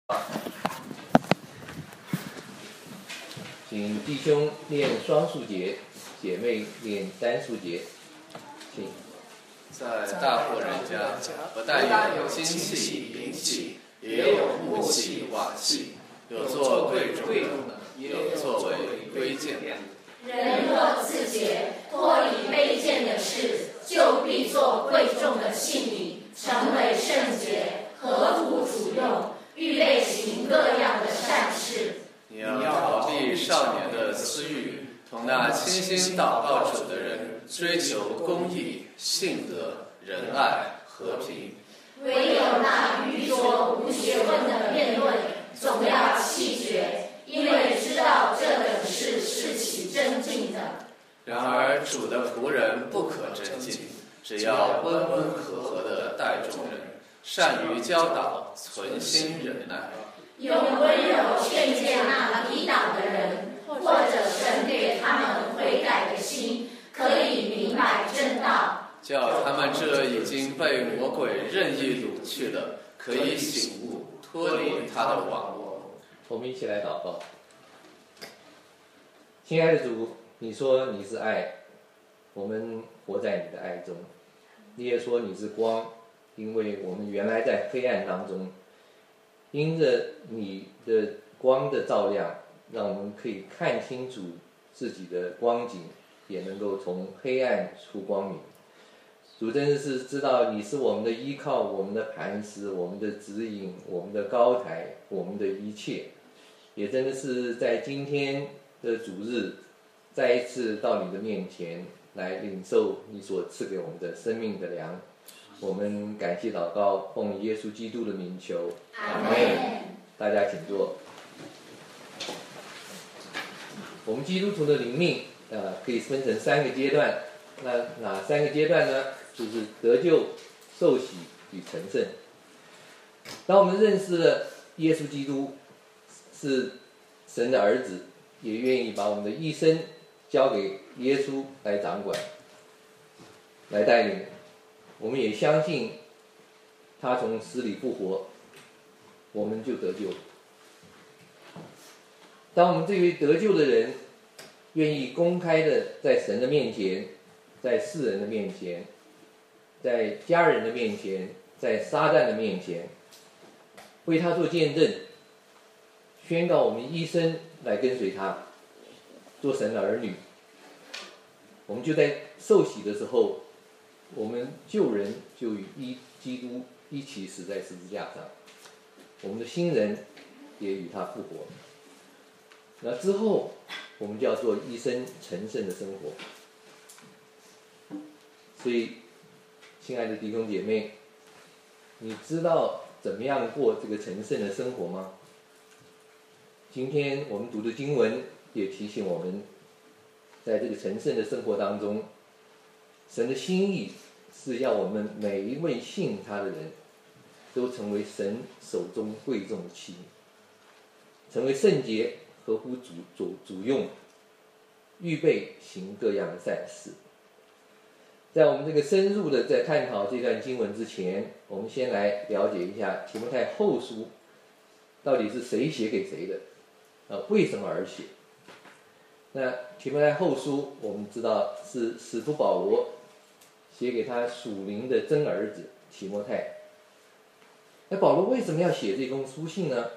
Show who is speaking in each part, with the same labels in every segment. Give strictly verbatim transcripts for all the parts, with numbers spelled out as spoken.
Speaker 1: 请弟兄念双数节，姐妹念单数节。请。
Speaker 2: 在大户人家，不但有金器、银器，也有木器、瓦器，有做贵重的，也有作为贵贱的。
Speaker 3: 人若自洁，脱离卑贱的事，就必做贵重的器皿，成为圣洁，合乎主用，预备行各样的善事。
Speaker 2: 你要逃避少年的私欲，同那倾心祷告主的人追求公义、信德、仁爱、和平。
Speaker 3: 唯有那愚拙无学问的辩论，总要弃绝，因为知道这等事是起争竞的。
Speaker 2: 然而主的仆人不可争竞，只要温温和和地待众人，善于教导，存心忍耐，
Speaker 3: 用温柔劝诫那抵挡的人，或者神给他们悔改的心，可以明白正道，
Speaker 2: 叫他们这已经被魔鬼任意掳去的，可以醒悟，脱离他的网络。
Speaker 1: 我们一起来祷告。亲爱的主，你说你是爱，我们活在你的爱中。你也说你是光，因为我们原来在黑暗当中，因着你的光的照亮，让我们可以看清楚自己的光景，也能够从黑暗出光明。主真的是知道你是我们的依靠，我们的磐石，我们的指引，我们的高台，我们的一切。也真的是在今天的主日，再一次到你的面前来领受你所赐给我们的生命的粮。我们感谢祷告，奉耶稣基督的名求，
Speaker 3: 阿们。
Speaker 1: 大家请坐。我们基督徒的灵命，呃，可以分成三个阶段。那哪三个阶段呢？就是得救、受洗与成圣。当我们认识了耶稣基督是神的儿子，也愿意把我们的一生交给耶稣来掌管、来带领，我们也相信他从死里复活，我们就得救。当我们这位得救的人愿意公开的在神的面前，在世人的面前，在家人的面前，在撒旦的面前，为他做见证，宣告我们一生来跟随他，做神的儿女。我们就在受洗的时候，我们旧人就与一基督一起死在十字架上，我们的新人也与他复活。那之后我们就要做一生成圣的生活。所以亲爱的弟兄姐妹，你知道怎么样过这个成圣的生活吗？今天我们读的经文也提醒我们，在这个成圣的生活当中，神的心意是要我们每一位信他的人都成为神手中贵重的器皿，成为圣洁，合乎主主主用，预备行各样的善事。在我们这个深入的在探讨这段经文之前，我们先来了解一下提摩太后书到底是谁写给谁的，呃，为什么而写？那提摩太后书我们知道是使徒保罗写给他属灵的真儿子提摩太。那保罗为什么要写这封书信呢？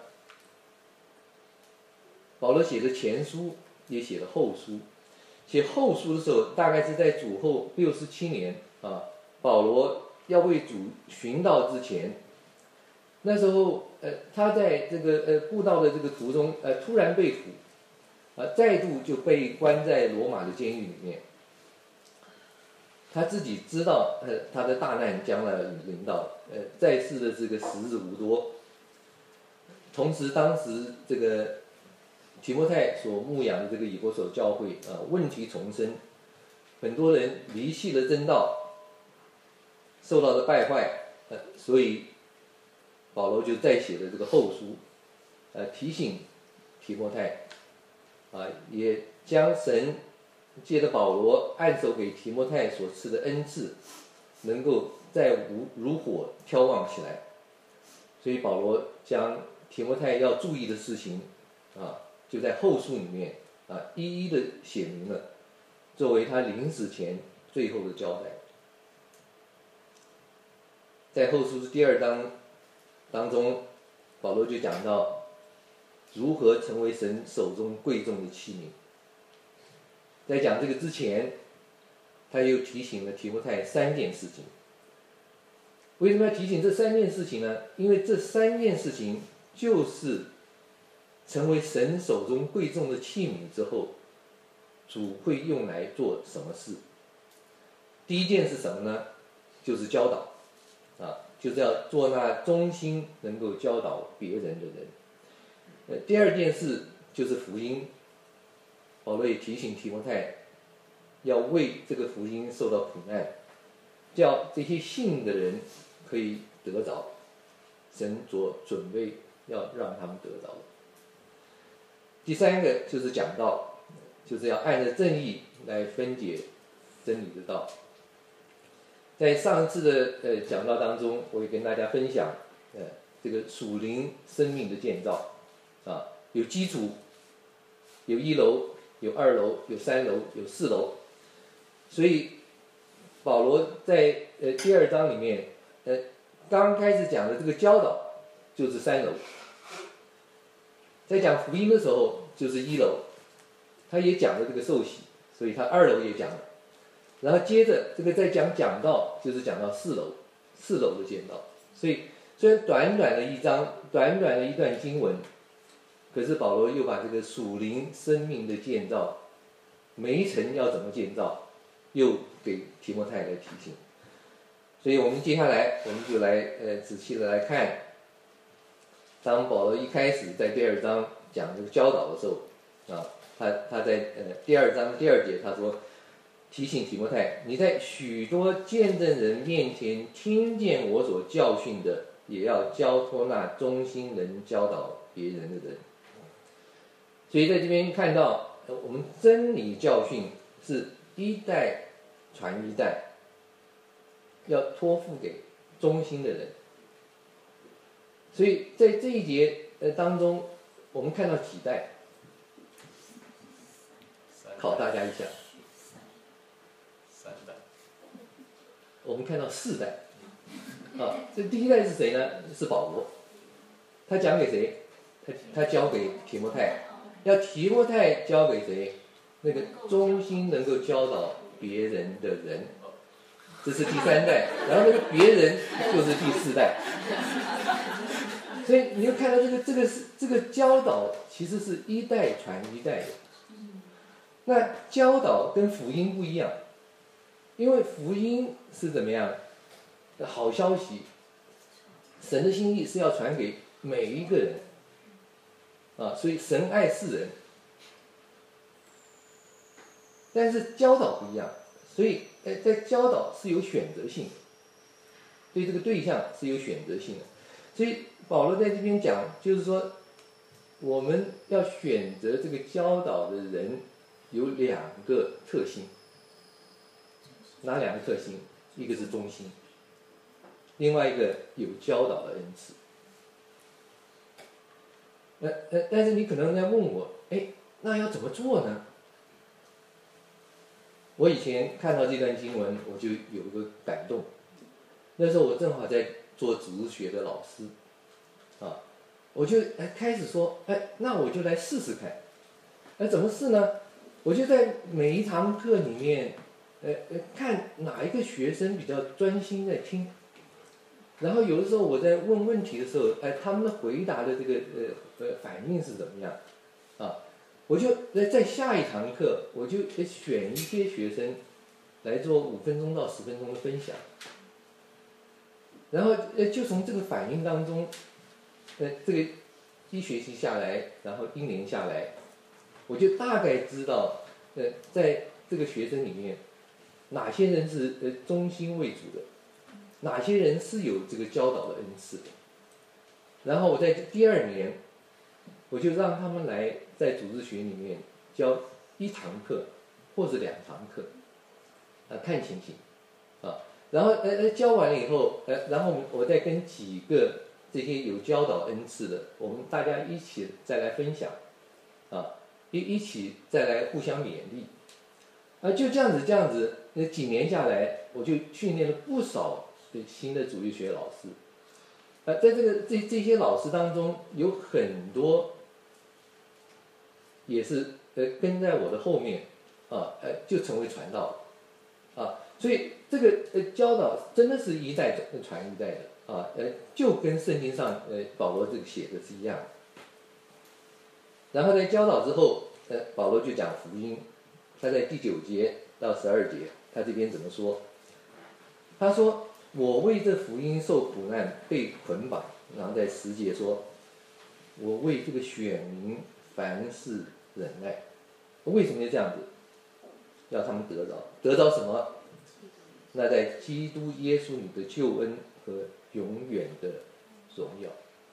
Speaker 1: 保罗写的前书也写了后书。写后书的时候，大概是在主后六十七年啊，保罗要为主寻道之前，那时候呃，他在这个呃布道的这个途中，呃，突然被捕，啊，再度就被关在罗马的监狱里面。他自己知道，呃，他的大难将来临到，呃，在世的这个时日无多。同时，当时这个提摩太所牧养的这个以弗所教会啊、呃，问题丛生，很多人离弃了真道，受到了败坏，呃，所以保罗就再写了这个后书，呃，提醒提摩太，啊、呃，也将神借着保罗按手给提摩太所赐的恩赐，能够再如如火挑旺起来。所以保罗将提摩太要注意的事情啊，就在后书里面啊一一的写明了，作为他临死前最后的交代。在后书第二章当中，保罗就讲到如何成为神手中贵重的器皿。在讲这个之前，他又提醒了提摩太三件事情。为什么要提醒这三件事情呢？因为这三件事情就是成为神手中贵重的器皿之后，主会用来做什么事。第一件是什么呢？就是教导啊，就是要做那忠心能够教导别人的人。呃，第二件事就是福音。保罗也提醒提摩太，要为这个福音受到苦难，叫这些信的人可以得着神所准备要让他们得着的。第三个就是讲道，就是要按着正义来分解真理的道。在上一次的呃讲道当中，我也跟大家分享呃这个属灵生命的建造啊，有基础，有一楼，有二楼，有三楼，有四楼。所以保罗在呃第二章里面，呃刚开始讲的这个教导就是三楼，在讲福音的时候就是一楼，他也讲了这个受洗，所以他二楼也讲了。然后接着这个再讲讲道，就是讲到四楼，四楼的建造。所以虽然短短的一章，短短的一段经文，可是保罗又把这个属灵生命的建造，每一层要怎么建造，又给提摩太来提醒。所以我们接下来我们就来呃仔细的来看，当保罗一开始在第二章讲这个教导的时候啊，他他在呃第二章第二节他说，提醒提摩太，你在许多见证人面前听见我所教训的，也要交托那忠心能教导别人的人。所以在这边看到，我们真理教训是一代传一代，要托付给忠心的人。所以在这一节呃当中，我们看到几代，考大家一下。
Speaker 2: 三代。
Speaker 1: 我们看到四代。啊，这第一代是谁呢？是保罗。他讲给谁？他他交给提摩太。要提摩太交给谁？那个忠心能够教导别人的人，这是第三代。然后那个别人就是第四代。所以你就看到这个这个是这个教导其实是一代传一代的。那教导跟福音不一样，因为福音是怎么样？好消息，神的心意是要传给每一个人。啊，所以神爱世人，但是教导不一样，所以呃，在教导是有选择性的，对这个对象是有选择性的。所以保罗在这边讲，就是说我们要选择这个教导的人有两个特性，哪两个特性？一个是忠心，另外一个有教导的恩赐。呃呃，但是你可能在问我，哎，那要怎么做呢？我以前看到这段经文，我就有一个感动。那时候我正好在做主日学的老师，啊，我就哎开始说，哎，那我就来试试看。哎，怎么试呢？我就在每一堂课里面，呃呃，看哪一个学生比较专心在听。然后有的时候我在问问题的时候，哎，他们的回答的这个呃呃反应是怎么样？啊，我就在在下一堂课，我就选一些学生来做五分钟到十分钟的分享，然后呃就从这个反应当中，呃这个一学期下来，然后一年下来，我就大概知道，呃在这个学生里面，哪些人是呃忠心为主的。哪些人是有这个教导的恩赐的？然后我在第二年，我就让他们来在主日学里面教一堂课或者两堂课，啊，看情形，啊，然后呃呃教完了以后，呃，然后我再跟几个这些有教导恩赐的，我们大家一起再来分享，啊，一一起再来互相勉励，啊，就这样子这样子，那几年下来，我就训练了不少的新的主日学老师，啊，在这个这这些老师当中，有很多也是呃跟在我的后面，啊，呃就成为传道，啊，所以这个呃教导真的是一代传一代的。啊，呃，就跟圣经上呃保罗这个写的是一样的。然后在教导之后，呃，保罗就讲福音，他在第九节到十二节，他这边怎么说？他说：“我为这福音受苦难，被捆绑。”然后在十节说：“我为这个选民凡事忍耐。”为什么要这样子？要他们得着，得着什么？那在基督耶稣里的救恩和永远的荣耀。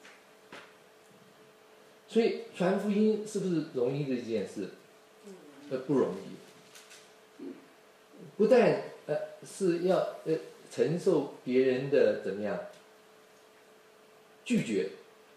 Speaker 1: 所以传福音是不是容易的一件事？呃，不容易。不但呃是要呃承受别人的怎么样拒绝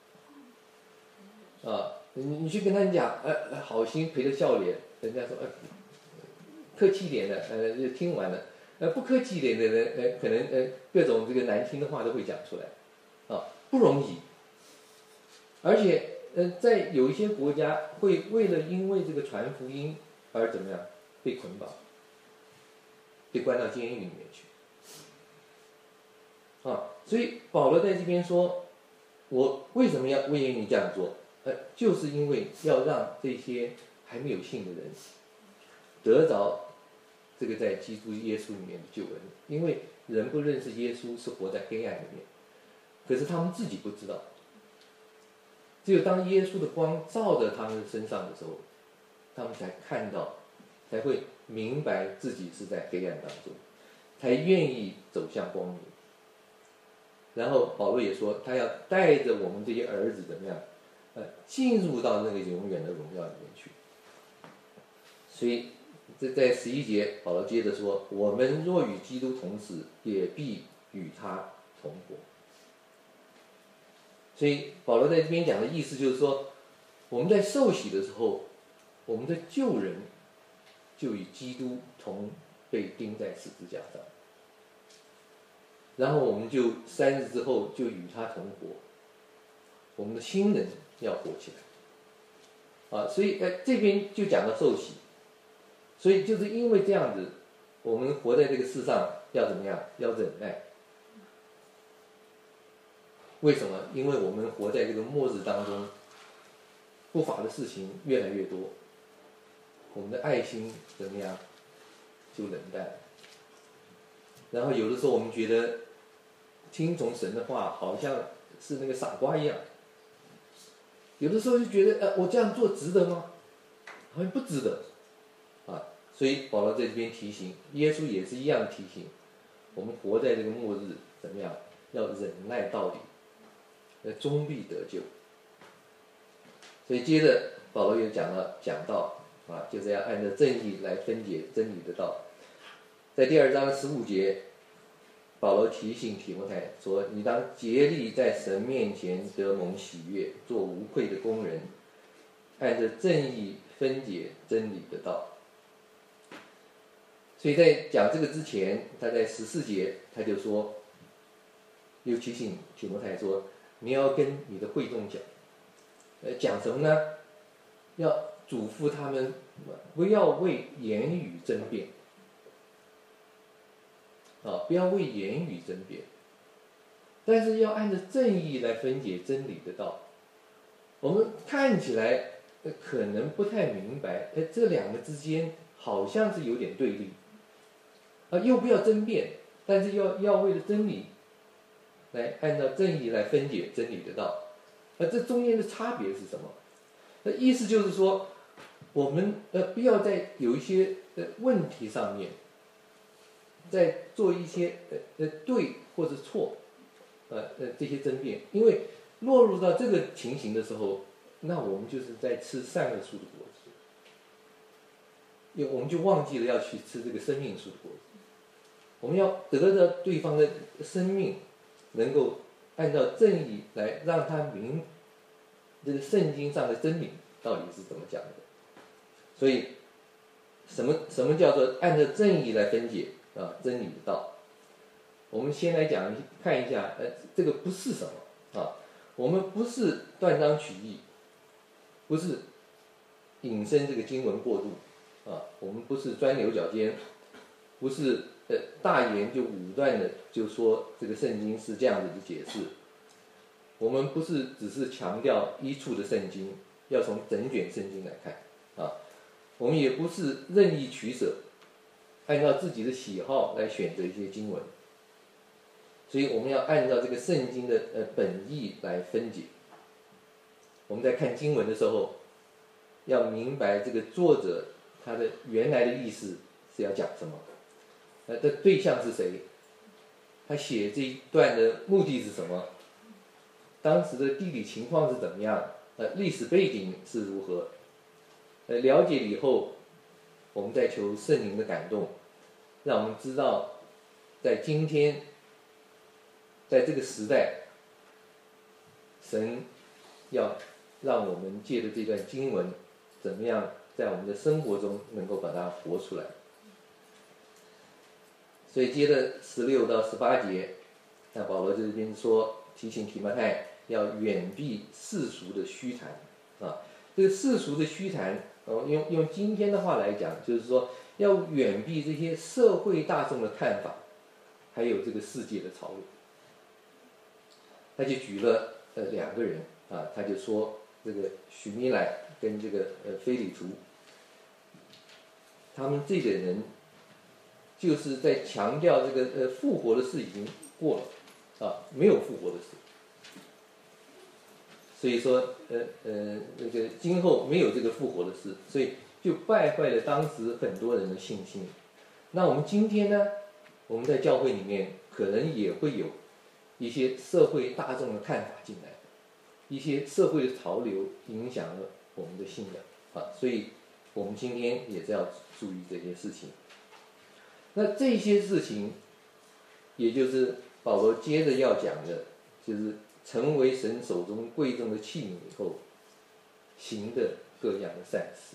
Speaker 1: 啊，你你去跟他讲，呃好心陪着笑脸，人家说呃客气一点的，呃就听完了。呃，不客气一点的人，呃，可能呃各种这个难听的话都会讲出来，啊，不容易。而且，呃，在有一些国家会为了因为这个传福音而怎么样被捆绑，被关到监狱里面去，啊，所以保罗在这边说，我为什么要为你这样做？呃，就是因为要让这些还没有信的人得着。这个在基督耶稣里面的救恩，因为人不认识耶稣是活在黑暗里面，可是他们自己不知道。只有当耶稣的光照在他们身上的时候，他们才看到，才会明白自己是在黑暗当中，才愿意走向光明。然后保罗也说，他要带着我们这些儿子怎么样，呃，进入到那个永远的荣耀里面去。所以。这在十一节，保罗接着说：“我们若与基督同死，也必与他同活。”所以保罗在这边讲的意思就是说，我们在受洗的时候，我们的旧人就与基督同被钉在十字架上，然后我们就三日之后就与他同活，我们的新人要活起来。啊，所以呃这边就讲到受洗。所以就是因为这样子，我们活在这个世上要怎么样？要忍耐。为什么？因为我们活在这个末日当中，不法的事情越来越多，我们的爱心怎么样？就冷淡。然后有的时候我们觉得听从神的话，好像是那个傻瓜一样。有的时候就觉得，呃，我这样做值得吗？好像不值得。啊，所以保罗在这边提醒，耶稣也是一样提醒我们，活在这个末日怎么样？要忍耐到底，呃，终必得救。所以接着保罗又讲了讲到啊，就是要按照正义来分解真理的道。在第二章十五节，保罗提醒提摩太说：“你当竭力在神面前得蒙喜悦，做无愧的工人，按照正义分解真理的道。”所以在讲这个之前，他在十四节他就说，又提醒提摩太说，你要跟你的会众讲，呃，讲什么呢？要嘱咐他们不要为言语争辩，啊，不要为言语争辩，但是要按照正义来分解真理的道。我们看起来可能不太明白，哎，这两个之间好像是有点对立。啊，又不要争辩，但是要要为了真理，来按照正义来分解真理的道。那这中间的差别是什么？那意思就是说，我们呃不要在有一些呃问题上面，在做一些呃呃对或者错，呃呃这些争辩，因为落入到这个情形的时候，那我们就是在吃善恶树的果子，因为我们就忘记了要去吃这个生命树的果子。我们要得着对方的生命，能够按照正义来让他明这个圣经上的真理到底是怎么讲的。所以什么什么叫做按照正义来分解啊真理的道？我们先来讲看一下，呃，这个不是什么啊？我们不是断章取义，不是引申这个经文过度啊，我们不是钻牛角尖，不是呃大言就武断的就说这个圣经是这样子的解释。我们不是只是强调一处的圣经，要从整卷圣经来看啊。我们也不是任意取舍，按照自己的喜好来选择一些经文。所以我们要按照这个圣经的呃本意来分解。我们在看经文的时候，要明白这个作者他的原来的意思是要讲什么，呃，的对象是谁，他写这一段的目的是什么，当时的地理情况是怎么样，呃，历史背景是如何，呃，了解以后，我们再求圣灵的感动，让我们知道，在今天。在这个时代，神要让我们借着这段经文，怎么样在我们的生活中能够把它活出来。所以接着十六到十八节，那保罗这边说提醒提摩太要远避世俗的虚谈啊。这个世俗的虚谈，哦，用用今天的话来讲，就是说要远避这些社会大众的看法，还有这个世界的潮流。他就举了呃两个人啊，他就说这个许米莱跟这个呃菲里图，他们这点人就是在强调这个呃复活的事已经过了啊，没有复活的事，所以说呃呃那个今后没有这个复活的事，所以就败坏了当时很多人的信心。那我们今天呢，我们在教会里面可能也会有一些社会大众的看法进来，一些社会的潮流影响了我们的信仰啊，所以我们今天也是要注意这些事情。那这些事情，也就是保罗接着要讲的，就是成为神手中贵重的器皿以后，行的各样的善事。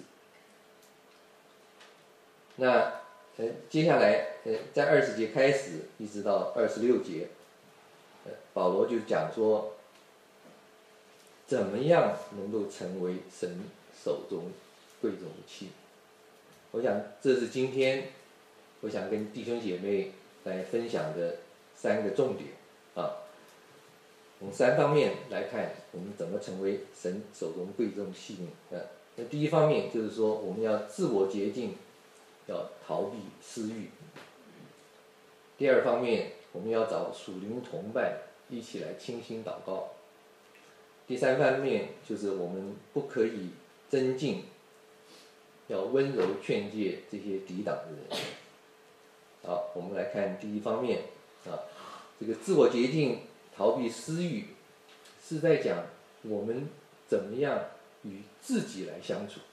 Speaker 1: 那呃接下来呃在二十节开始一直到二十六节。保罗就讲说，怎么样能够成为神手中贵重的器皿？我想这是今天我想跟弟兄姐妹来分享的三个重点啊。从三方面来看，我们怎么成为神手中贵重的器皿啊？那第一方面就是说，我们要自我洁净，要逃避私欲。第二方面，我们要找属灵同伴一起来倾心祷告。第三方面就是我们不可以增进，要温柔劝诫这些抵挡的人。好，我们来看第一方面啊，这个自我洁净、逃避私欲，是在讲我们怎么样与自己来相处。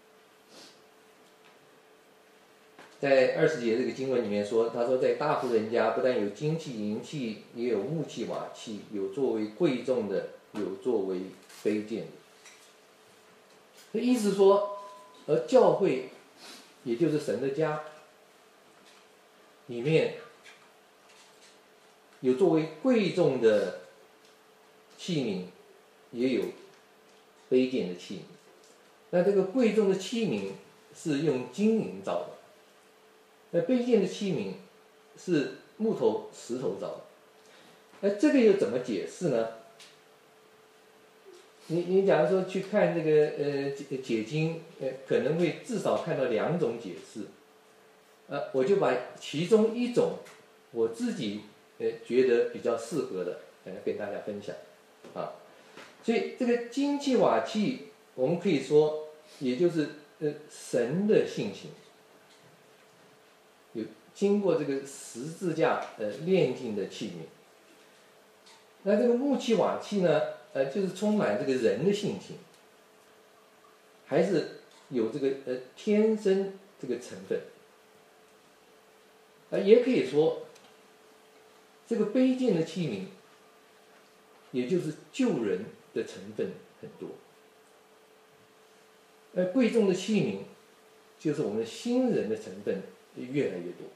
Speaker 1: 在二十节这个经文里面说，他说在大户人家不但有金器银器，也有木器瓦器，有作为贵重的，有作为卑贱的。这意思说，而教会也就是神的家里面，有作为贵重的器皿，也有卑贱的器皿。那这个贵重的器皿是用金银造的，那卑贱的器皿是木头石头造的。那这个又怎么解释呢？你你假如说去看这个呃解解经，呃可能会至少看到两种解释，呃我就把其中一种我自己呃觉得比较适合的呃跟大家分享啊。所以这个金器瓦器，我们可以说也就是呃神的性情，有经过这个十字架呃炼净的器皿。那这个木器瓦器呢，呃，就是充满这个人的性情，还是有这个呃天生这个成分。呃，也可以说，这个卑贱的器皿， 也就是救人的成分很多。而贵重的器皿，就是我们新人的成分越来越多。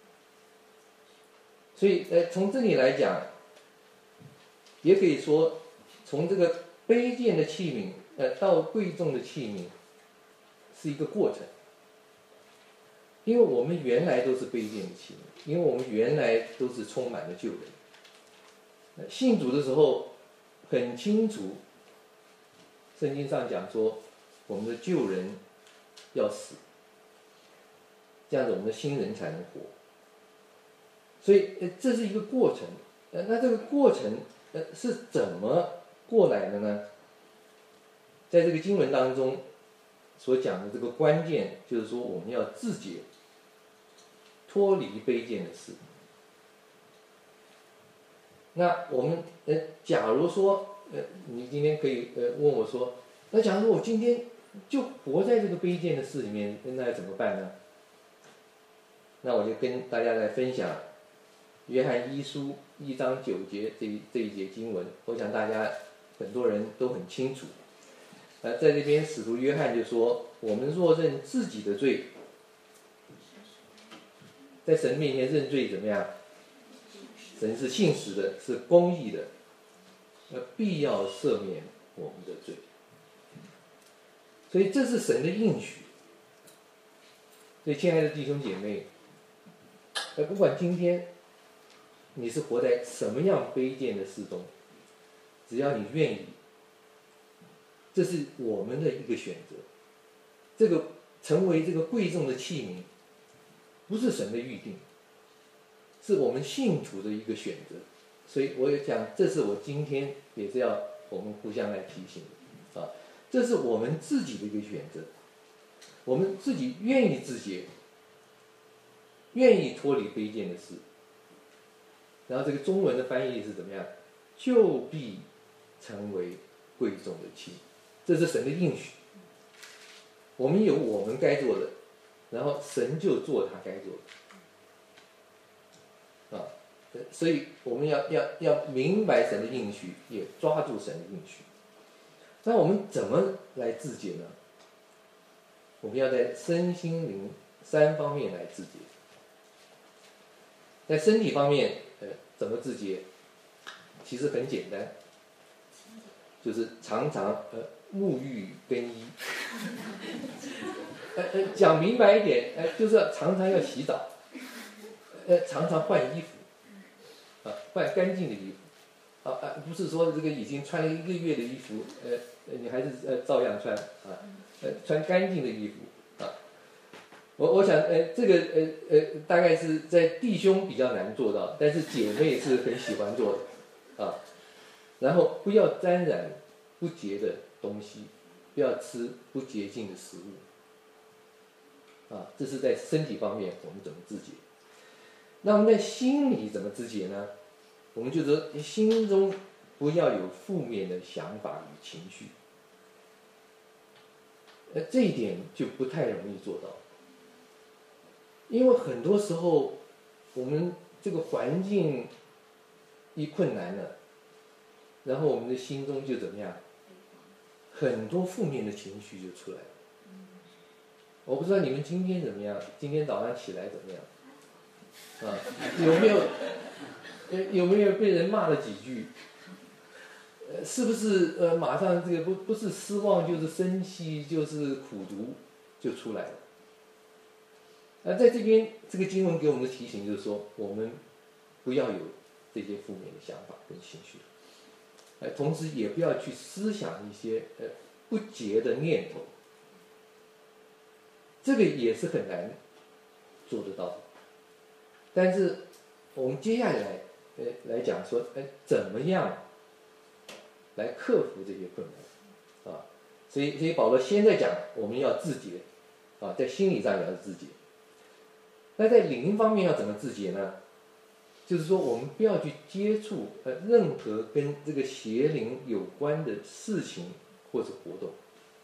Speaker 1: 所以，呃，从这里来讲，也可以说，从这个卑贱的器皿，呃，到贵重的器皿，是一个过程。因为我们原来都是卑贱的器皿，因为我们原来都是充满了救人。信主的时候，很清楚，圣经上讲说，我们的旧人要死，这样子我们的新人才能活。所以，呃，这是一个过程。呃，那这个过程，呃，是怎么过来的呢？在这个经文当中所讲的这个关键，就是说我们要自洁，脱离卑贱的事。那我们，呃，假如说，呃，你今天可以，呃，问我说，那假如说我今天就活在这个卑贱的事里面，那要怎么办呢？那我就跟大家来分享约翰一书一章九节这一这一节经文，我想大家很多人都很清楚。呃，在这边使徒约翰就说：“我们若认自己的罪，在神面前认罪怎么样？神是信实的，是公义的，呃，必要赦免我们的罪。”所以这是神的应许。所以，亲爱的弟兄姐妹，呃，不管今天你是活在什么样卑贱的事中，只要你愿意，这是我们的一个选择。这个成为这个贵重的器皿，不是神的预定，是我们信徒的一个选择。所以我也讲，这是我今天也是要我们互相来提醒的啊，这是我们自己的一个选择，我们自己愿意自洁，愿意脱离卑贱的事。然后这个中文的翻译是怎么样？就必成为贵重的器皿，这是神的应许。我们有我们该做的，然后神就做他该做的。啊，所以我们要要要明白神的应许，也抓住神的应许。那我们怎么来自洁呢？我们要在身心灵三方面来自洁。在身体方面，呃，怎么自洁？其实很简单，就是常常呃沐浴更衣。呃呃，讲明白一点，呃，就是常常要洗澡，呃，常常换衣服，啊，换干净的衣服，啊啊，不是说这个已经穿了一个月的衣服，呃，你还是呃照样穿啊，呃，穿干净的衣服。我我想，呃，这个，呃呃，大概是在弟兄比较难做到，但是姐妹是很喜欢做的，啊。然后不要沾染不洁的东西，不要吃不洁净的食物，啊，这是在身体方面我们怎么自洁。那我们在心里怎么自洁呢？我们就说心中不要有负面的想法与情绪，呃，这一点就不太容易做到。因为很多时候，我们这个环境一困难了，然后我们的心中就怎么样，很多负面的情绪就出来了。我不知道你们今天怎么样，今天早上起来怎么样？啊，有没有有没有被人骂了几句？呃，是不是呃马上这个不不是失望就是生气就是苦毒就出来了？而在这边，这个经文给我们的提醒就是说，我们不要有这些负面的想法跟情绪，呃，同时也不要去思想一些呃不洁的念头，这个也是很难做得到的。但是我们接下来呃来讲说，哎，怎么样来克服这些困难啊？所以，所以保罗现在讲，我们要自洁啊，在心理上也要自洁。那在灵方面要怎么自洁呢？就是说，我们不要去接触呃任何跟这个邪灵有关的事情或者活动，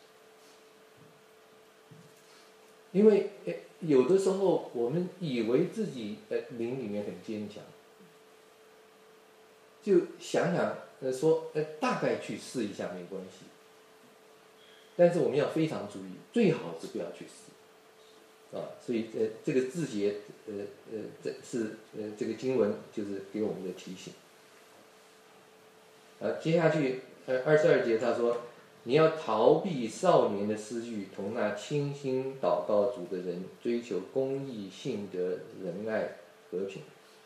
Speaker 1: 因为呃有的时候我们以为自己呃灵里面很坚强，就想想呃说呃大概去试一下没关系，但是我们要非常注意，最好是不要去试啊。所以呃这个字节呃呃这是呃这个经文就是给我们的提醒。呃接下去呃二十二节他说，你要逃避少年的私欲，同那倾心祷告主的人追求公义、信德、仁爱、和平。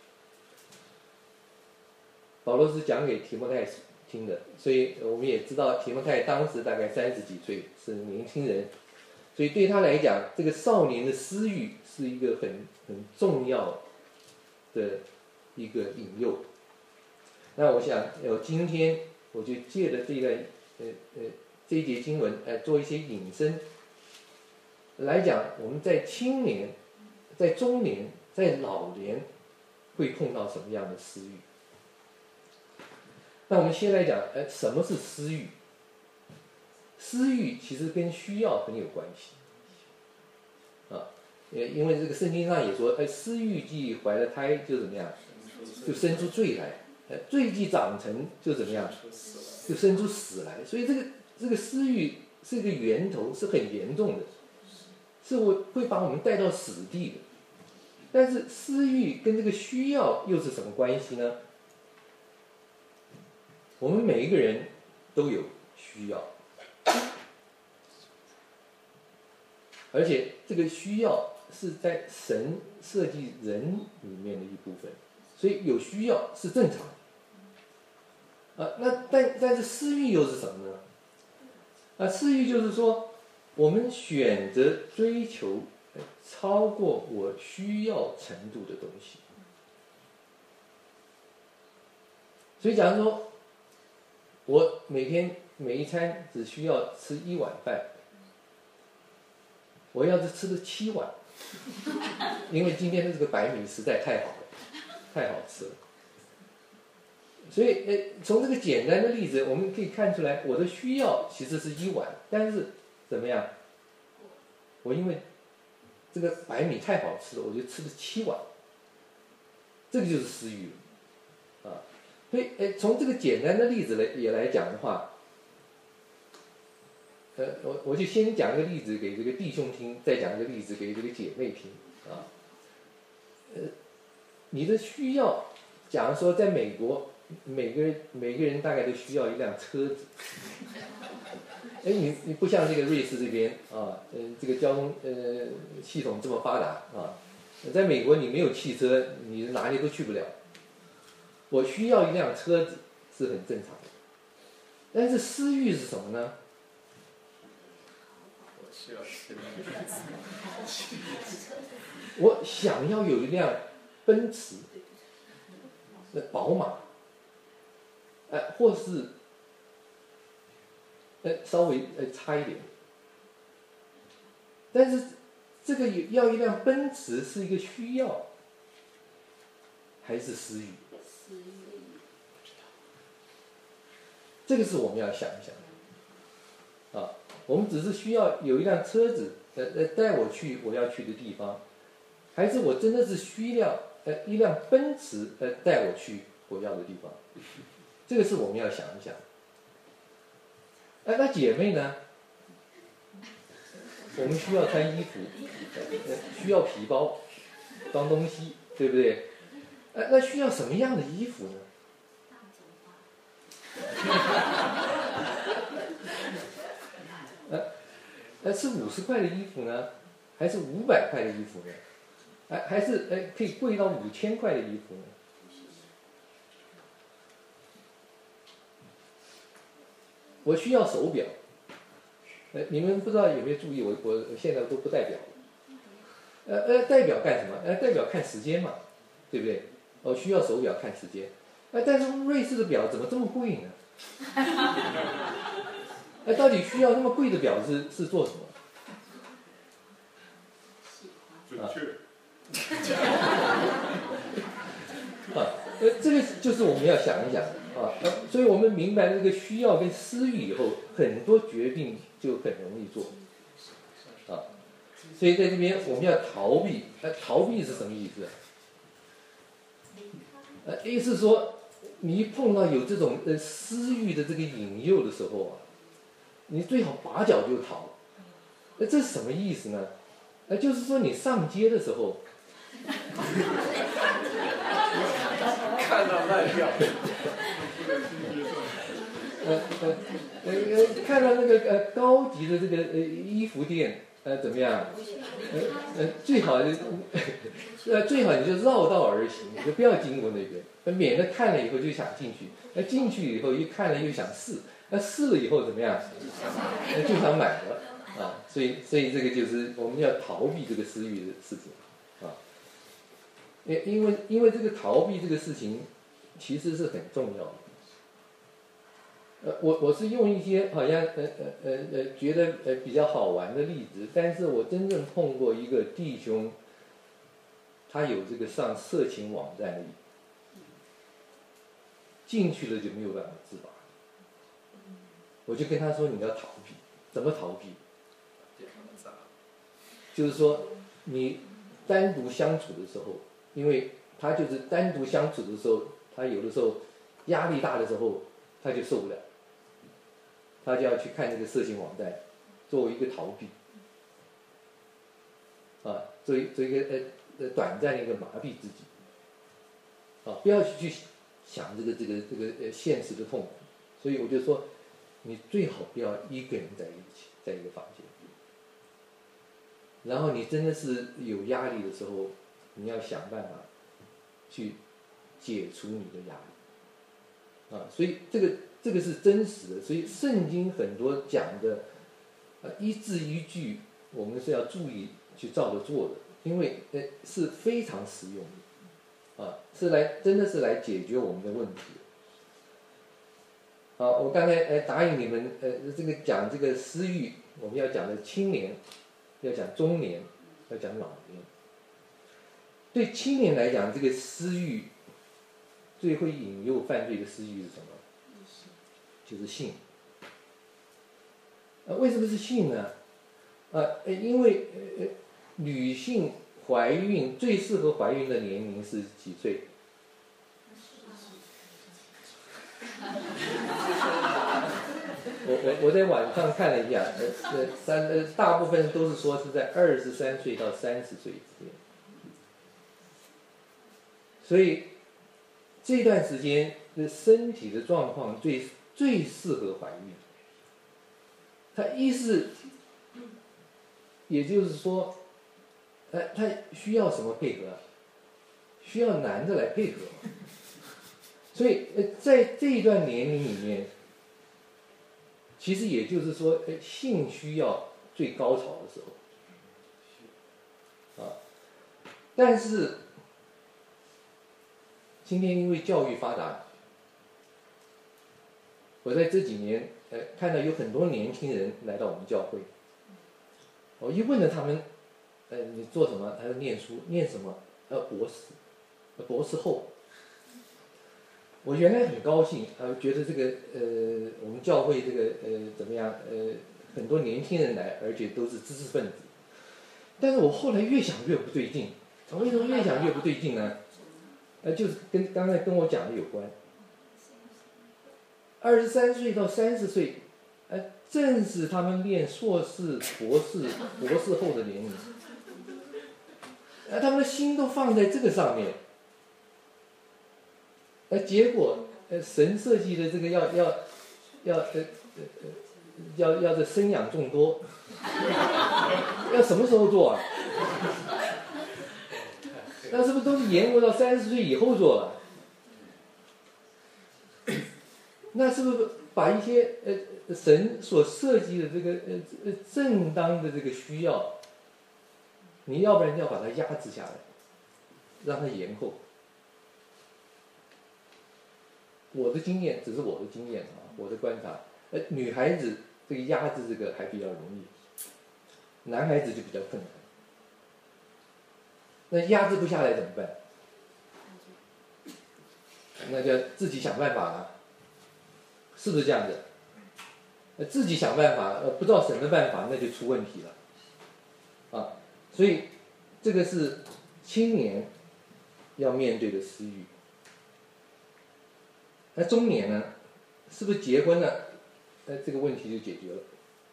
Speaker 1: 保罗是讲给提摩太听的，所以我们也知道提摩太当时大概三十几岁，是年轻人，所以对他来讲，这个少年的私欲是一个很很重要的一个引诱。那我想，呃，今天我就借着这个呃呃这一节经文，呃，做一些引申来讲，我们在青年、在中年、在老年会碰到什么样的私欲？那我们先来讲，呃，什么是私欲？私欲其实跟需要很有关系，啊，呃，因为这个圣经上也说，呃，私欲既怀了胎，就怎么样，就生出罪来，呃，罪既长成，就怎么样，就生出死来。所以这个这个私欲是一个源头，是很严重的，是我会把我们带到死地的。但是私欲跟这个需要又是什么关系呢？我们每一个人都有需要，而且这个需要是在神设计人里面的一部分，所以有需要是正常的。啊，那但但是私欲又是什么呢？啊，私欲就是说，我们选择追求超过我需要程度的东西。所以假如说，我每天每一餐只需要吃一碗饭，我要是吃了七碗，因为今天的这个白米实在太好了，太好吃了。所以，呃，从这个简单的例子，我们可以看出来，我的需要其实是一碗，但是怎么样？我因为这个白米太好吃了，我就吃了七碗，这个就是私欲了，啊。所以，呃，从这个简单的例子来也来讲的话，呃，我我就先讲一个例子给这个弟兄听，再讲一个例子给这个姐妹听，啊，呃，你的需要，假如说在美国，每个人每个人大概都需要一辆车子，哎，你你不像这个瑞士这边啊，嗯、呃，这个交通呃系统这么发达啊，在美国你没有汽车，你哪里都去不了。我需要一辆车子是很正常的，但是私欲是什么呢？
Speaker 2: 我需要吃
Speaker 1: 我想要有一辆奔驰、那宝马，呃，或是呃稍微呃差一点，但是这个要一辆奔驰是一个需要，还是私欲？这个是我们要想一想啊，我们只是需要有一辆车子，呃呃带我去我要去的地方，还是我真的是需要呃一辆奔驰呃带我去我要的地方？这个是我们要想一想。哎、呃，那姐妹呢？我们需要穿衣服，呃、需要皮包，装东西，对不对？呃，那需要什么样的衣服呢？呃，呃，是五十块的衣服呢，还是五百块的衣服呢？还还是呃可以贵到五千块的衣服呢？我需要手表，呃，你们不知道有没有注意，我我现在都不戴表了。呃呃，戴表干什么？呃，戴表看时间嘛，对不对？我需要手表看时间，呃，但是瑞士的表怎么这么贵呢？呃，到底需要那么贵的表是是做什么？
Speaker 4: 准确。
Speaker 1: 啊，呃，这个就是我们要想一想啊，呃，所以我们明白这个需要跟私欲以后，很多决定就很容易做，啊，所以在这边我们要逃避，呃，逃避是什么意思？呃，意思是说你一碰到有这种呃私欲的这个引诱的时候啊，你最好拔脚就逃。那这是什么意思呢？呃，就是说你上街的时候，
Speaker 2: 看到卖票，
Speaker 1: 呃呃呃呃，看到那个呃高级的这个呃衣服店，呃怎么样？呃呃最好就呃最好你就绕道而行，你就不要经过那边，免得看了以后就想进去，那进去以后一看了又想试，那试了以后怎么样？呃就想买了。啊，所以所以这个就是我们要逃避这个私欲的事情，啊，因因为因为这个逃避这个事情其实是很重要的。呃，我我是用一些好像呃呃呃呃觉得呃比较好玩的例子，但是我真正碰过一个弟兄，他有这个上色情网站的，进去了就没有办法自拔，我就跟他说你要逃避，怎么逃避？就是说，你单独相处的时候，因为他就是单独相处的时候，他有的时候压力大的时候，他就受不了，他就要去看这个色情网站，作为一个逃避，啊，作为作为一个呃呃短暂的一个麻痹自己，啊，不要去想这个这个这个呃现实的痛苦，所以我就说，你最好不要一个人在一起，在一个房间。然后你真的是有压力的时候，你要想办法去解除你的压力，啊，所以这个这个是真实的。所以圣经很多讲的，啊，一字一句，我们是要注意去照着做的，因为呃是非常实用的，啊，是来真的是来解决我们的问题。好，我刚才呃答应你们，呃这个讲这个私欲，我们要讲的青年。要讲中年，要讲老年。对青年来讲，这个私欲最会引诱犯罪的私欲是什么？就是性。啊，为什么是性呢？啊，因为呃女性怀孕最适合怀孕的年龄是几岁？我我我在网上看了一下，呃呃三呃大部分都是说是在二十三岁到三十岁之间，所以这段时间的身体的状况最最适合怀孕。它一是，也就是说，呃，它需要什么配合？需要男的来配合，所以呃在这一段年龄里面。其实也就是说，性需要最高潮的时候，啊，但是今天因为教育发达，我在这几年呃看到有很多年轻人来到我们教会，我一问了他们，呃，你做什么？他说念书，念什么？呃，博士，博士后。我原来很高兴，呃，觉得这个呃，我们教会这个呃怎么样？呃，很多年轻人来，而且都是知识分子。但是我后来越想越不对劲，为什么越想越不对劲呢？呃，就是跟刚才跟我讲的有关。二十三岁到三十岁，呃，正是他们念硕士、博士、博士后的年龄，呃，他们的心都放在这个上面。呃，结果，呃，神设计的这个要要要呃呃呃要要这生养众多，要什么时候做啊？那是不是都是延误到三十岁以后做了？那是不是把一些呃神所设计的这个呃呃正当的这个需要，你要不然要把它压制下来，让它延后？我的经验只是我的经验啊，我的观察，呃，女孩子这个压制这个还比较容易，男孩子就比较困难。那压制不下来怎么办？那就自己想办法了，是不是这样子？呃，自己想办法，呃，不知道什么办法，那就出问题了，啊，所以这个是青年要面对的私欲。 那中年呢，是不是结婚了？那这个问题就解决了。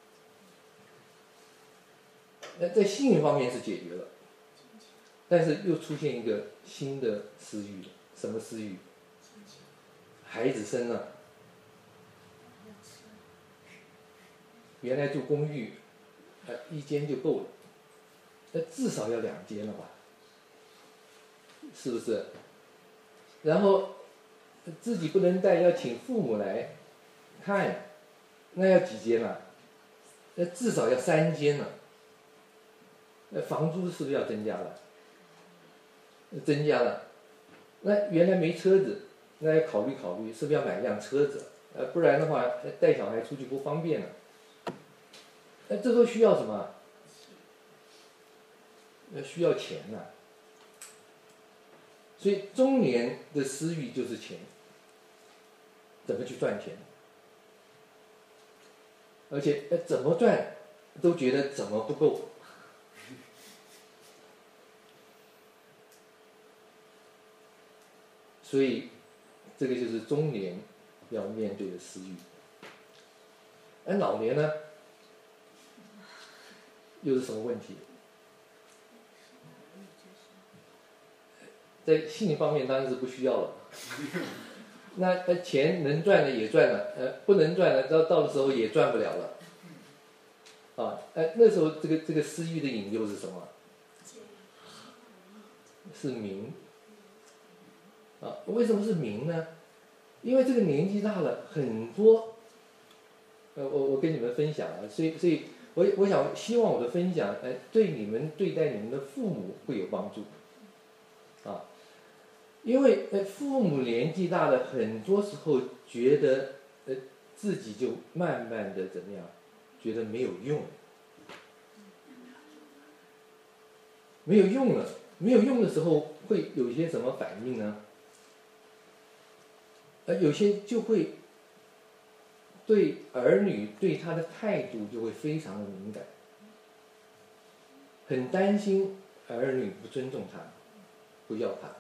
Speaker 1: 那在性欲方面是解决了，但是又出现一个新的私欲了。什么私欲？孩子生了，原来住公寓，呃，一间就够了，那至少要两间了吧？是不是？然后自己不能带，要请父母来看，那要几间了？那至少要三间了。那房租是不是要增加了？增加了。那原来没车子，那要考虑考虑，是不是要买一辆车子？呃，不然的话，带小孩出去不方便了。那这都需要什么？那需要钱呐、啊。所以中年的私欲就是钱，怎么去赚钱？而且呃怎么赚都觉得怎么不够。所以这个就是中年要面对的私欲。而老年呢，又是什么问题？在性方面当然是不需要了。那呃钱能赚的也赚了，呃不能赚的到到的时候也赚不了了。啊，呃那时候这个这个私欲的引诱是什么？是名。啊，为什么是名呢？因为这个年纪大了，很多，呃，我我跟你们分享啊，所以所以我我想希望我的分享，呃，对你们对待你们的父母会有帮助，啊，因为呃父母年纪大了，很多时候觉得呃自己就慢慢的怎么样，觉得没有用，没有用了，没有用的时候会有一些什么反应呢？而有些就会对儿女对他的态度就会非常的敏感，很担心儿女不尊重他，不要他，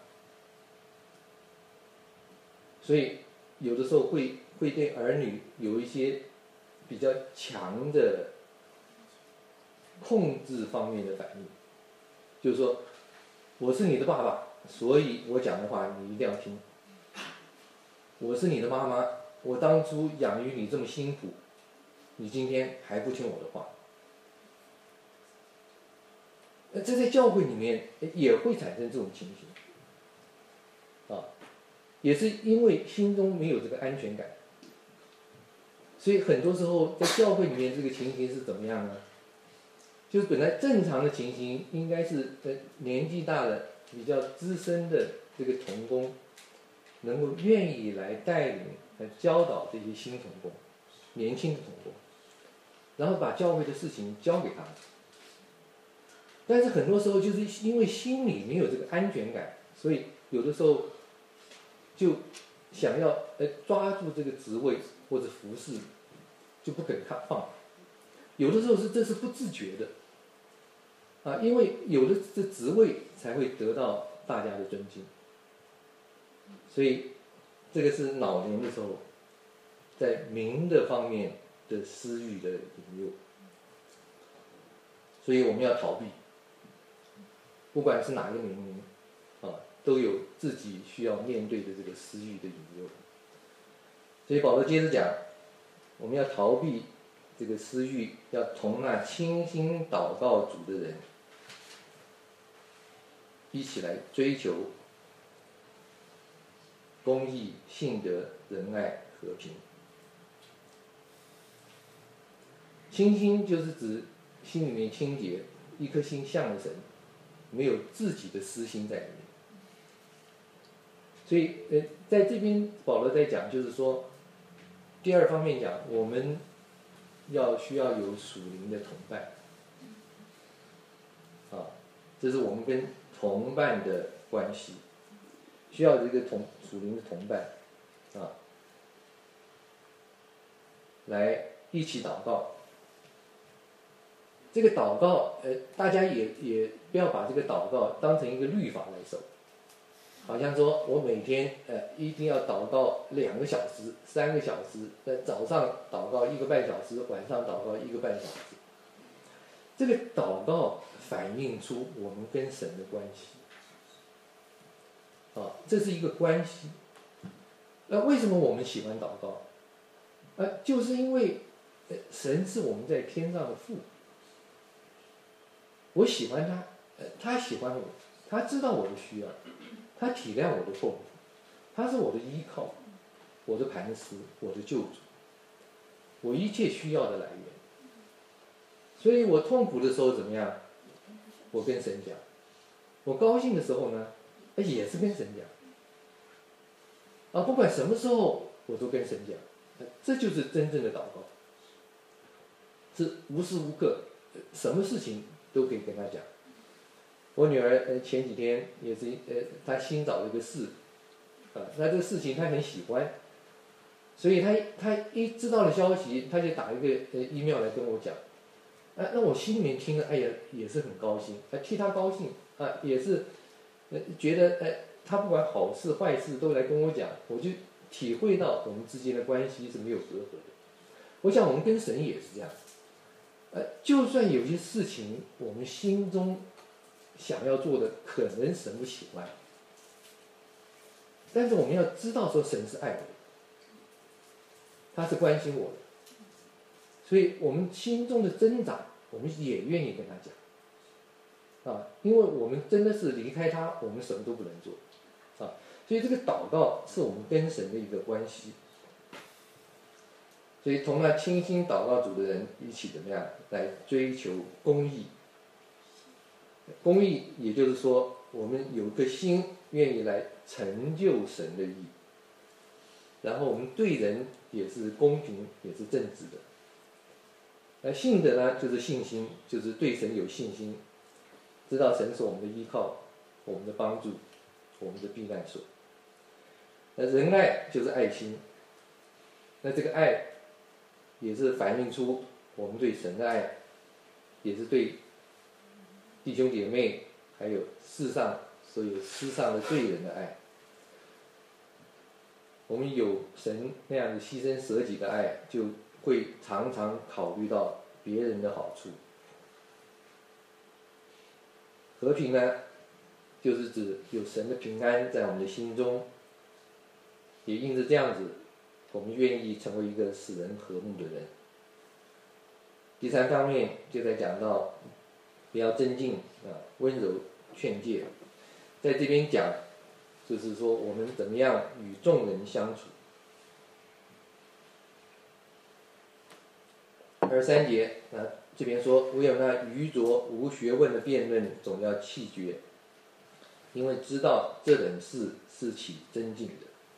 Speaker 1: 所以有的时候会会对儿女有一些比较强的控制方面的反应，就是说我是你的爸爸，所以我讲的话你一定要听。我是你的妈妈，我当初养育你这么辛苦，你今天还不听我的话。那这在教会里面也会产生这种情形，啊，也是因为心中没有这个安全感，所以很多时候在教会里面这个情形是怎么样呢？就是本来正常的情形应该是呃年纪大的比较资深的这个同工，能够愿意来带领、来教导这些新同工、年轻的同工，然后把教会的事情交给他们。但是很多时候就是因为心里没有这个安全感，所以有的时候就想要呃抓住这个职位或者服侍，就不肯放。有的时候是这是不自觉的，啊，因为有的这职位才会得到大家的尊敬。所以，这个是老年的时候，在名的方面的私欲的引诱。所以我们要逃避，不管是哪个年龄，啊，都有自己需要面对的这个私欲的引诱。所以保罗接着讲，我们要逃避这个私欲，要同那倾心祷告主的人一起来追求公义、信德、仁爱、和平。清心就是指心里面清洁，一颗心向着神，没有自己的私心在里面。所以，呃，在这边保罗在讲，就是说，第二方面讲，我们要需要有属灵的同伴，啊，这是我们跟同伴的关系。需要这个同属灵的同伴，啊，来一起祷告。这个祷告，呃，大家也也不要把这个祷告当成一个律法来守， 好像说我每天呃一定要祷告两个小时、三个小时，在早上祷告一个半小时，晚上祷告一个半小时。这个祷告反映出我们跟神的关系，啊，这是一个关系。那为什么我们喜欢祷告？呃，就是因为神是我们在天上的父，我喜欢他，呃，他喜欢我，他知道我的需要，他体谅我的痛苦，他是我的依靠，我的磐石，我的救主，我一切需要的来源。所以我痛苦的时候怎么样？我跟神讲；我高兴的时候呢，也是跟神讲。啊，不管什么时候，我都跟神讲，这就是真正的祷告，是无时无刻，什么事情都可以跟他讲。我女儿呃前几天也是呃，她新找了一个事，啊，那这个事情她很喜欢，所以她她一知道了消息，她就打一个呃 email 来跟我讲，啊，那我心里面听了，哎呀，也是很高兴，啊，替她高兴，啊，也是，呃，觉得呃，她不管好事坏事都来跟我讲，我就体会到我们之间的关系是没有隔阂的。我想我们跟神也是这样，呃，就算有些事情我们心中想要做的，可能神不喜欢，但是我们要知道说神是爱我的，他是关心我的，所以我们心中的挣扎，我们也愿意跟他讲，啊，因为我们真的是离开他，我们什么都不能做，啊，所以这个祷告是我们跟神的一个关系。所以同那倾心祷告主的人一起怎么样来追求公义？公义也就是说，我们有个心愿意来成就神的义，然后我们对人也是公平，也是正直的。而信的呢，就是信心，就是对神有信心，知道神是我们的依靠，我们的帮助，我们的避难所。那仁爱就是爱心，那这个爱也是反映出我们对神的爱，也是对弟兄姐妹还有世上所有世上的罪人的爱。我们有神那样的牺牲舍己的爱，就会常常考虑到别人的好处。和平呢，就是指有神的平安在我们的心中，也因着这样子，我们愿意成为一个使人和睦的人。第三方面就在讲到不要增进啊，温柔劝诫，在这边讲就是说我们怎么样与众人相处。二十三节啊，这边说唯有那愚拙无学问的辩论总要弃绝，因为知道这等事是起争竞的。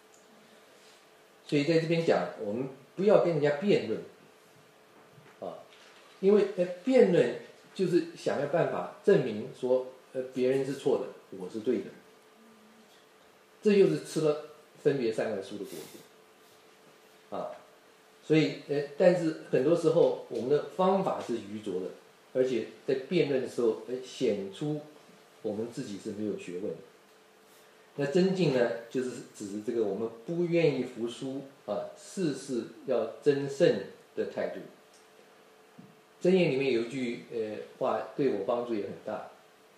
Speaker 1: 所以在这边讲，我们不要跟人家辩论啊，因为呃辩论就是想要办法证明说呃别人是错的，我是对的，这又是吃了分别善恶树的果子啊。所以呃，但是很多时候我们的方法是愚拙的，而且在辩论的时候，呃显出我们自己是没有学问的。那争竞呢，就是指这个我们不愿意服输啊，事事要争胜的态度。箴言里面有一句呃话对我帮助也很大，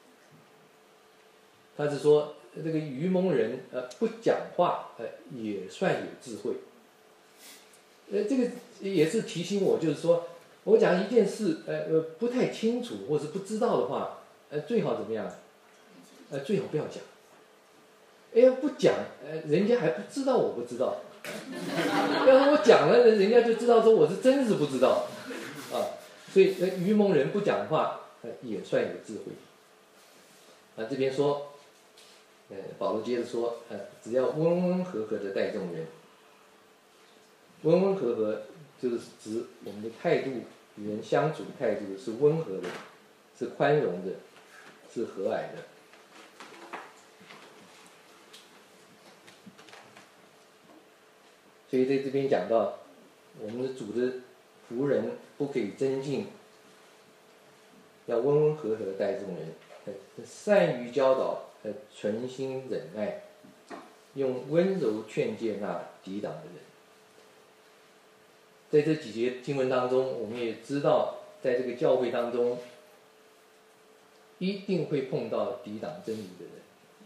Speaker 1: 他是说这个愚蒙人呃不讲话呃也算有智慧。呃，这个也是提醒我，就是说我讲一件事呃呃不太清楚或是不知道的话，呃最好怎么样？呃最好不要讲。哎呀，不讲，呃，人家还不知道我不知道。要是我讲了，人家就知道说我是真是不知道，啊，所以呃，愚蒙人不讲话，呃，也算有智慧。啊，这边说，呃，保罗接着说，呃，只要温温和和的待众人，温温和和就是指我们的态度，与人相处的态度是温和的，是宽容的，是和蔼的。所以在这边讲到，我们的主的仆人不可以争竞，要温温和和的待众人，善于教导，存心忍耐， 用温柔劝诫那抵挡的人。在这几节经文当中，我们也知道，在这个教会当中，一定会碰到抵挡真理的人，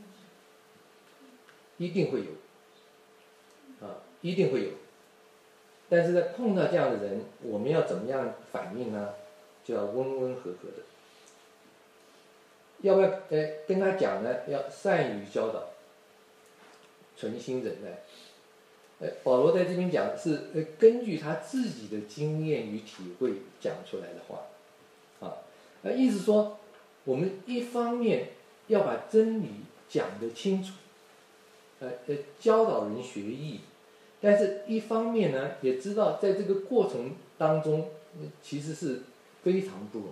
Speaker 1: 一定会有，啊，一定会有。但是在碰到这样的人，我们要怎么样反应呢？就要温温和和的。要不要呃跟他讲呢？要善于教导，存心忍耐。呃，保罗在这边讲是呃根据他自己的经验与体会讲出来的话，啊，那意思说，我们一方面要把真理讲得清楚，呃呃教导人学艺，但是一方面呢，也知道在这个过程当中，呃、其实是非常不容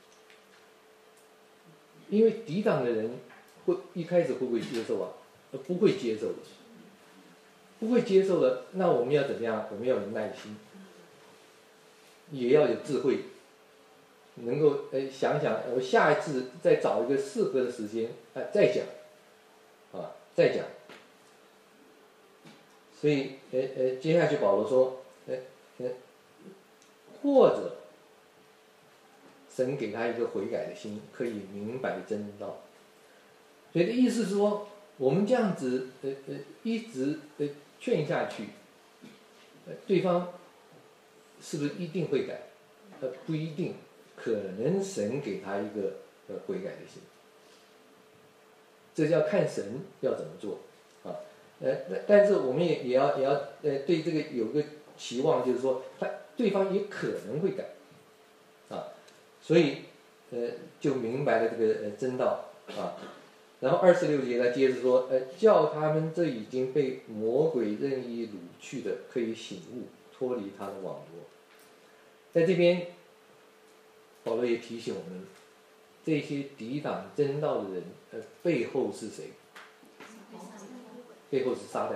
Speaker 1: 易，因为抵挡的人会一开始会不会接受啊？呃，不会接受的。不会接受的，那我们要怎么样？我们要有耐心，也要有智慧，能够呃想想，我下一次再找一个适合的时间，啊、呃、再讲，啊再讲。所以呃呃，接下去保罗说，呃呃，或者神给他一个悔改的心，可以明白真道。所以的意思是说，我们这样子呃呃一直呃。劝下去，呃，对方是不是一定会改？呃，不一定，可能神给他一个呃悔改的心，这就要看神要怎么做啊。呃，但是我们也也要也要呃对这个有个期望，就是说他对方也可能会改，啊，所以呃就明白了这个呃真道啊。然后二十六节他接着说，呃，叫他们这已经被魔鬼任意掳去的，可以醒悟，脱离他的网罗。在这边，保罗也提醒我们，这些抵挡真道的人，呃，背后是谁？背后是撒旦。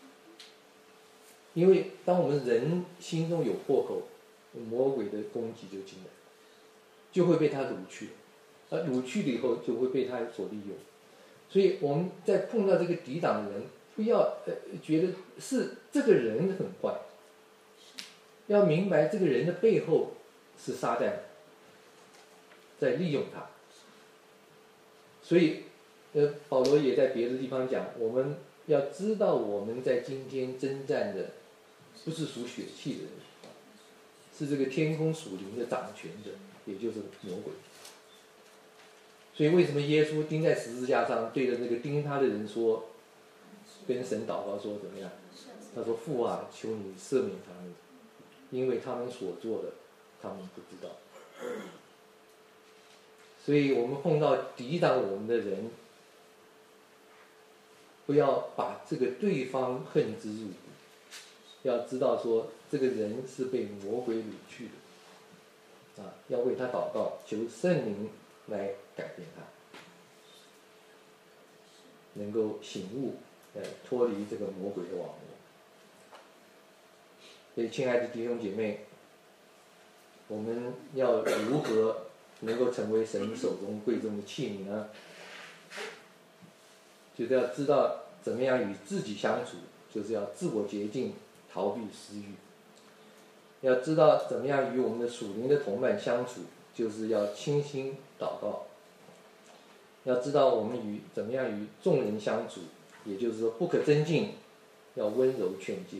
Speaker 1: 因为当我们人心中有破口，魔鬼的攻击就进来，就会被他掳去，而掳去了以后，就会被他所利用。所以我们在碰到这个抵挡的人，不要呃觉得是这个人很坏，要明白这个人的背后是撒旦在利用他。所以呃保罗也在别的地方讲，我们要知道我们在今天征战的不是属血气的人，是这个天空属灵的掌权者，也就是魔鬼。所以为什么耶稣钉在十字架上，对着那个钉他的人说，跟神祷告说怎么样？他说：“父啊，求你赦免他们，因为他们所做的，他们不知道。”所以我们碰到抵挡我们的人，不要把这个对方恨之入骨，要知道说这个人是被魔鬼掳去的，啊，要为他祷告，求圣灵来改变他，能够醒悟，呃，脱离这个魔鬼的网络。所以，亲爱的弟兄姐妹，我们要如何能够成为神手中贵重的器皿呢？就是要知道怎么样与自己相处，就是要自我洁净，逃避私欲。要知道怎么样与我们的属灵的同伴相处，就是要倾心祷告。要知道我们与怎么样与众人相处，也就是说不可争竞，要温柔劝诫。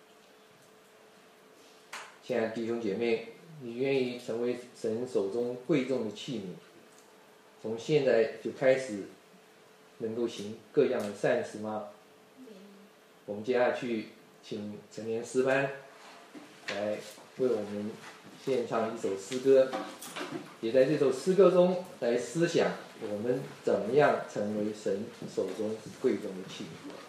Speaker 1: 亲爱的弟兄姐妹，你愿意成为神手中贵重的器皿，从现在就开始能够行各样的善事吗？我们接下去请陈年诗班来为我们献唱一首诗歌，也在这首诗歌中来思想我们怎么样成为神手中贵重的器皿。